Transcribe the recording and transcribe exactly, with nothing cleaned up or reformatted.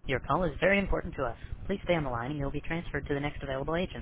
Your call is very important to us. Please stay on the line and you'll be transferred to the next available agent.